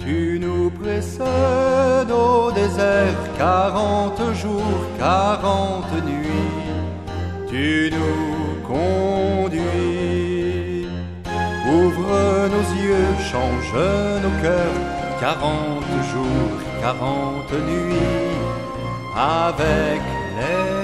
Tu nous précèdes au désert, 40 jours, 40 nuits. Tu nous conduis. Ouvre nos yeux, change nos cœurs, 40 jours, 40 nuits, avec les